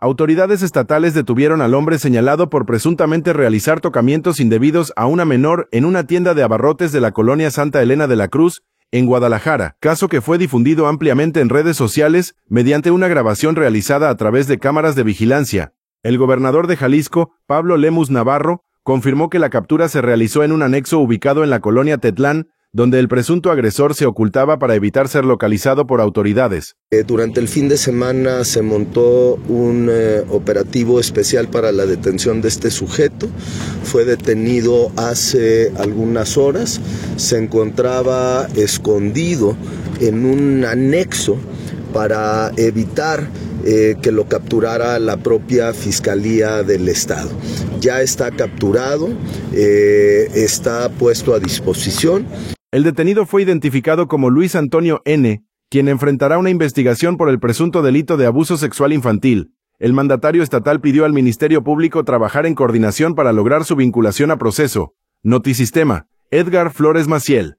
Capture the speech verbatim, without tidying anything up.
Autoridades estatales detuvieron al hombre señalado por presuntamente realizar tocamientos indebidos a una menor en una tienda de abarrotes de la colonia Santa Elena de la Cruz, en Guadalajara, caso que fue difundido ampliamente en redes sociales mediante una grabación realizada a través de cámaras de vigilancia. El gobernador de Jalisco, Pablo Lemus Navarro, confirmó que la captura se realizó en un anexo ubicado en la colonia Tetlán, donde el presunto agresor se ocultaba para evitar ser localizado por autoridades. Eh, durante el fin de semana se montó un eh, operativo especial para la detención de este sujeto. Fue detenido hace algunas horas. Se encontraba escondido en un anexo para evitar eh, que lo capturara la propia Fiscalía del Estado. Ya está capturado, eh, está puesto a disposición. El detenido fue identificado como Luis Antonio N., quien enfrentará una investigación por el presunto delito de abuso sexual infantil. El mandatario estatal pidió al Ministerio Público trabajar en coordinación para lograr su vinculación a proceso. Notisistema, Edgar Flores Maciel.